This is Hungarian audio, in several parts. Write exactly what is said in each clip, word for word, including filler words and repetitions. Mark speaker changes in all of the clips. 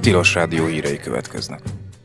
Speaker 1: Tilos Rádió hírei következnek.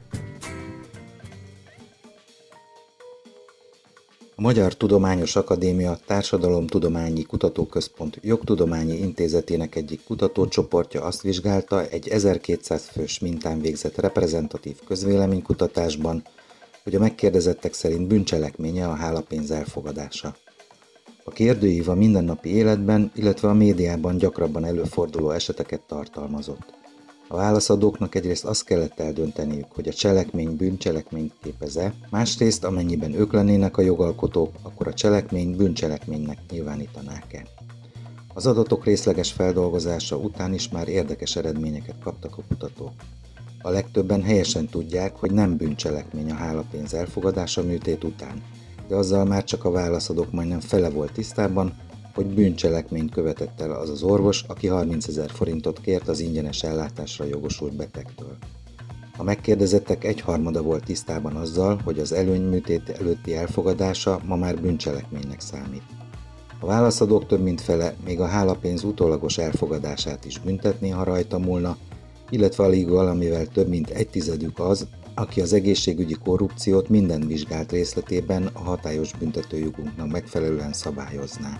Speaker 2: A Magyar Tudományos Akadémia Társadalomtudományi Kutatóközpont Jogtudományi Intézetének egyik kutatócsoportja azt vizsgálta egy ezerkétszáz fős mintán végzett reprezentatív közvéleménykutatásban, hogy a megkérdezettek szerint bűncselekménye a hálapénz elfogadása. A kérdőív a mindennapi életben, illetve a médiában gyakrabban előforduló eseteket tartalmazott. A válaszadóknak egyrészt azt kellett eldönteniük, hogy a cselekmény bűncselekményt képez-e, másrészt, amennyiben ők lennének a jogalkotók, akkor a cselekményt bűncselekménynek nyilvánítanák-e. Az adatok részleges feldolgozása után is már érdekes eredményeket kaptak a kutatók. A legtöbben helyesen tudják, hogy nem bűncselekmény a hálapénz elfogadása műtét után, de azzal már csak a válaszadók majdnem fele volt tisztában, hogy bűncselekményt követett el az az orvos, aki harmincezer forintot kért az ingyenes ellátásra jogosult betegtől. A megkérdezettek egyharmada volt tisztában azzal, hogy az előnyműtét előtti elfogadása ma már bűncselekménynek számít. A válaszadók több mint fele még a hálapénz utólagos elfogadását is büntetné, ha rajta múlna, illetve alig valamivel több mint egy tizedük az, aki az egészségügyi korrupciót minden vizsgált részletében a hatályos büntetőjogunknak megfelelően szabályozná.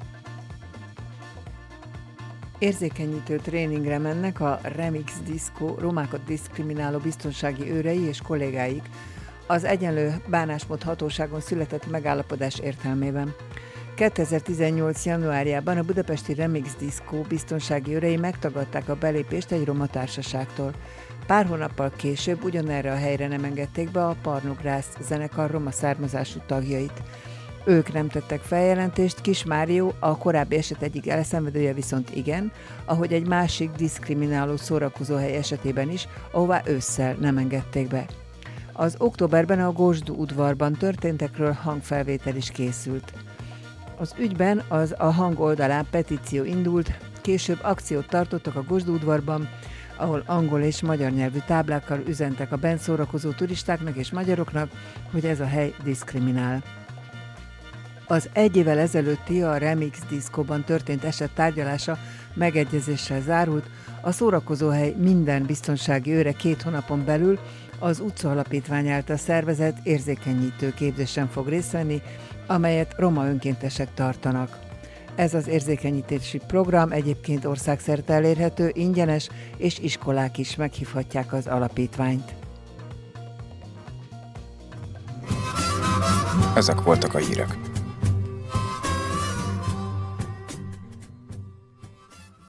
Speaker 3: Érzékenyítő tréningre mennek a Remix Disco romákat diszkrimináló biztonsági őrei és kollégáik az Egyenlő Bánásmód Hatóságon született megállapodás értelmében. kétezer-tizennyolc. januárjában a budapesti Remix Disco biztonsági őrei megtagadták a belépést egy roma társaságtól. Pár hónappal később ugyanerre a helyre nem engedték be a Parnogrász zenekar roma származású tagjait. Ők nem tettek feljelentést, Kis Márió, a korábbi eset egyik elszenvedője viszont igen, ahogy egy másik diszkrimináló szórakozóhely esetében is, ahová ősszel nem engedték be. Az októberben a Gosdú udvarban történtekről hangfelvétel is készült. Az ügyben az a Hang oldalán petíció indult, később akciót tartottak a Gosdú udvarban, ahol angol és magyar nyelvű táblákkal üzentek a bent szórakozó turistáknak és magyaroknak, hogy ez a hely diszkriminál. Az egy évvel ezelőtti a Remix Disco-ban történt eset tárgyalása megegyezéssel zárult, a szórakozóhely minden biztonsági őre két hónapon belül az utca alapítvány által szervezett érzékenyítő képzésen fog részt venni, amelyet roma önkéntesek tartanak. Ez az érzékenyítési program egyébként országszerte elérhető, ingyenes, és iskolák is meghívhatják az alapítványt.
Speaker 1: Ezek voltak a hírek.